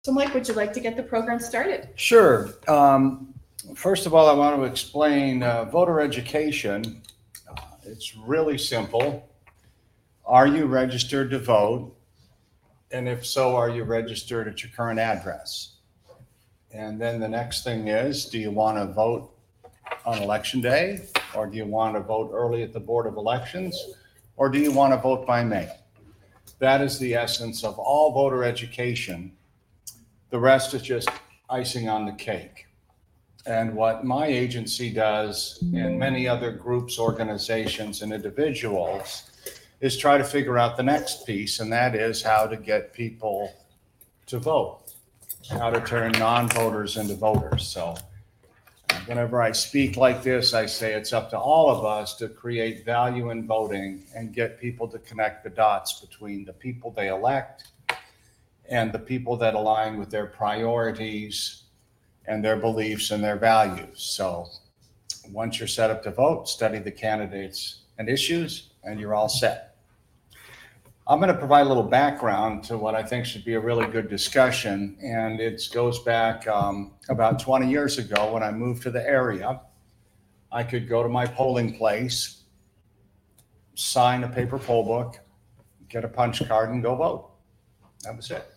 So Mike, would you like to get the program started? Sure. First of all, I want to explain voter education. It's really simple. Are you registered to vote? And if so, are you registered at your current address? And then the next thing is, do you want to vote on election day? Or do you want to vote early at the Board of Elections? Or do you want to vote by mail? That is the essence of all voter education. The rest is just icing on the cake. And what my agency does, and many other groups, organizations, and individuals, is try to figure out the next piece, and that is how to get people to vote, how to turn non-voters into voters. So whenever I speak like this, I say it's up to all of us to create value in voting and get people to connect the dots between the people they elect and the people that align with their priorities and their beliefs and their values. So once you're set up to vote, study the candidates and issues, and you're all set. I'm going to provide a little background to what I think should be a really good discussion, and it goes back about 20 years ago when I moved to the area. I could go to my polling place, sign a paper poll book, get a punch card, and go vote. That was it.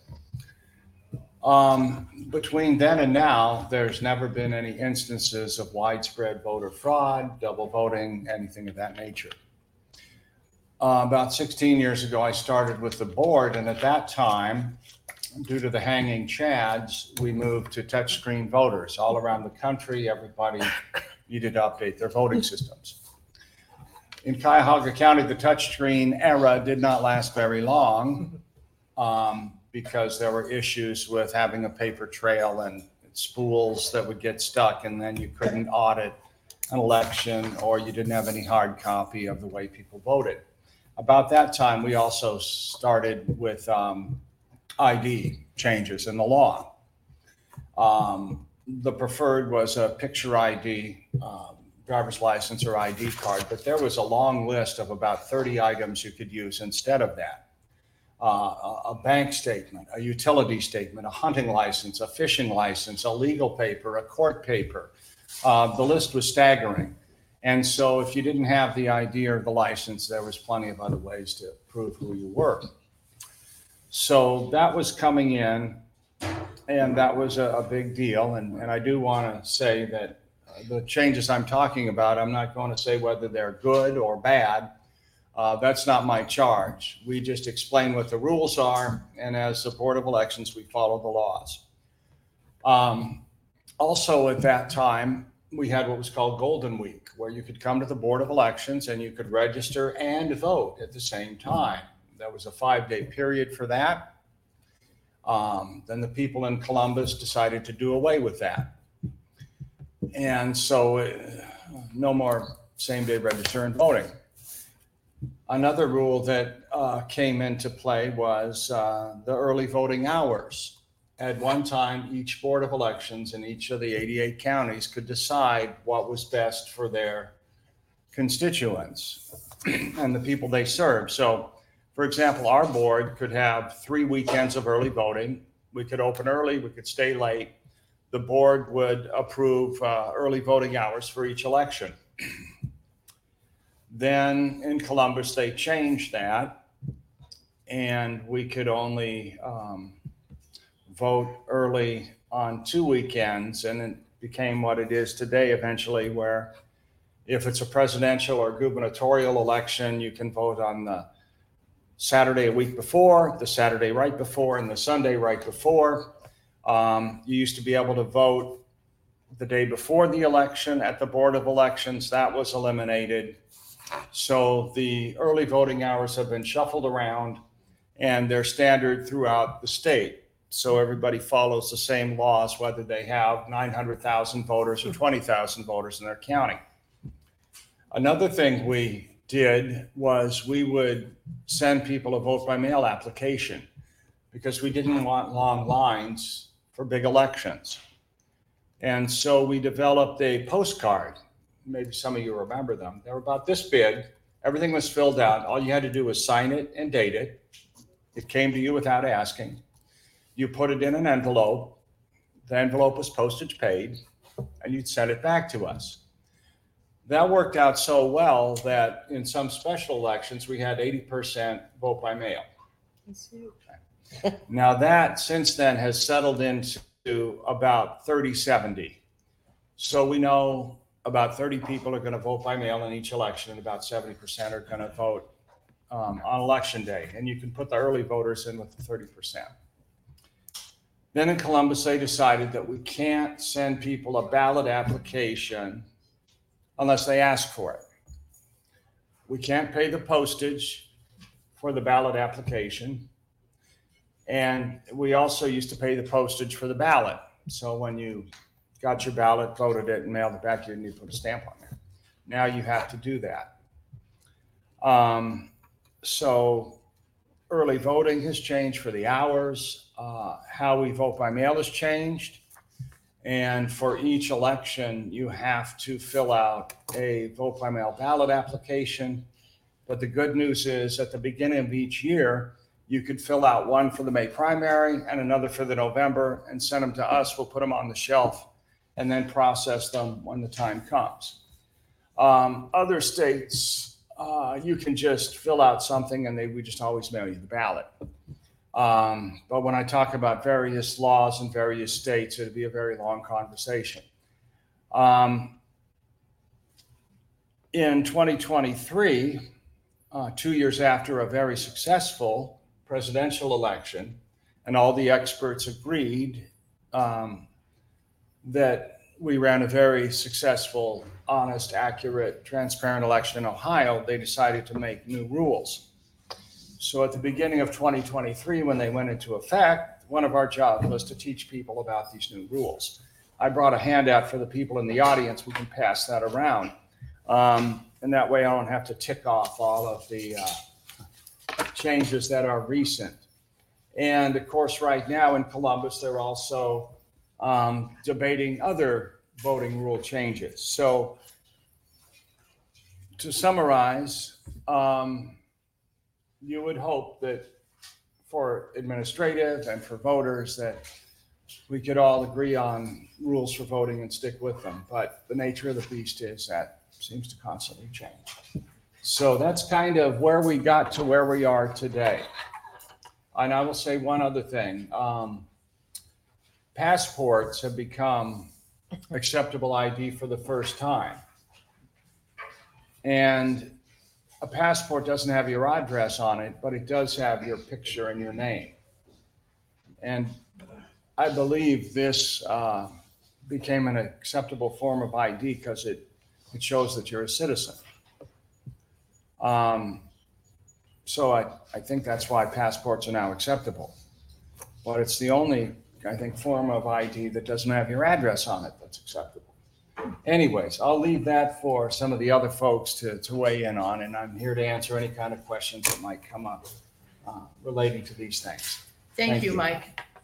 Between then and now, there's never been any instances of widespread voter fraud, double voting, anything of that nature. About 16 years ago, I started with the board, and at that time, due to the hanging chads, we moved to touchscreen voters. All around the country, everybody needed to update their voting systems. In Cuyahoga County, the touchscreen era did not last very long. Because there were issues with having a paper trail and spools that would get stuck, and then you couldn't audit an election, or you didn't have any hard copy of the way people voted. About that time, we also started with ID changes in the law. The preferred was a picture ID, driver's license or ID card, but there was a long list of about 30 items you could use instead of that. A bank statement, a utility statement, a hunting license, a fishing license, a legal paper, a court paper. The list was staggering. And so if you didn't have the ID or the license, there was plenty of other ways to prove who you were. So that was coming in, and that was a big deal. And I do want to say that the changes I'm talking about, I'm not going to say whether they're good or bad. That's not my charge. We just explain what the rules are, and as the Board of Elections, we follow the laws. Also at that time, we had what was called Golden Week, where you could come to the Board of Elections and you could register and vote at the same time. There was a 5-day period for that. Then the people in Columbus decided to do away with that. And so no more same-day register and voting. Another rule that came into play was the early voting hours. At one time, each Board of Elections in each of the 88 counties could decide what was best for their constituents and the people they serve. So, for example, our board could have 3 weekends of early voting. We could open early, we could stay late. The board would approve early voting hours for each election. Then in Columbus, they changed that, and we could only vote early on 2 weekends, and it became what it is today eventually, where if it's a presidential or gubernatorial election, you can vote on the Saturday a week before, the Saturday right before, and the Sunday right before. You used to be able to vote the day before the election at the Board of Elections. That was eliminated. So the early voting hours have been shuffled around, and they're standard throughout the state. So everybody follows the same laws, whether they have 900,000 voters or 20,000 voters in their county. Another thing we did was we would send people a vote by mail application because we didn't want long lines for big elections. And so we developed a postcard. Maybe some of you remember them. They were about this big. Everything was filled out. All you had to do was sign it and date it. It came to you without asking. You put it in an envelope. The envelope was postage paid, and you'd send it back to us. That worked out so well that in some special elections, we had 80% vote by mail. Now that since then has settled into about 30-70. So we know about 30 people are going to vote by mail in each election, and about 70% are going to vote on election day. And you can put the early voters in with the 30%. Then in Columbus, they decided that we can't send people a ballot application unless they ask for it. We can't pay the postage for the ballot application. And we also used to pay the postage for the ballot. So when you got your ballot, voted it, and mailed it back, you need to put a stamp on there. Now you have to do that. So early voting has changed for the hours. How we vote by mail has changed. And for each election, you have to fill out a vote by mail ballot application. But the good news is at the beginning of each year, you could fill out one for the May primary and another for the November and send them to us. We'll put them on the shelf and then process them when the time comes. Other states, you can just fill out something and we just always mail you the ballot. But when I talk about various laws in various states, it'd be a very long conversation. In 2023, 2 years after a very successful presidential election, and all the experts agreed that we ran a very successful, honest, accurate, transparent election in Ohio, they decided to make new rules. So at the beginning of 2023, when they went into effect, one of our jobs was to teach people about these new rules. I brought a handout for the people in the audience. We can pass that around. And that way I don't have to tick off all of the changes that are recent. And of course, right now in Columbus, they're also debating other voting rule changes. So to summarize, you would hope that for administrative and for voters that we could all agree on rules for voting and stick with them. But the nature of the beast is that seems to constantly change. So that's kind of where we got to where we are today. And I will say one other thing. Passports have become acceptable ID for the first time. And a passport doesn't have your address on it, but it does have your picture and your name. And I believe this became an acceptable form of ID because it shows that you're a citizen. So I think that's why passports are now acceptable. But it's the only, I think, form of ID that doesn't have your address on it that's acceptable. Anyways, I'll leave that for some of the other folks to weigh in on, and I'm here to answer any kind of questions that might come up relating to these things. Thank you, Mike.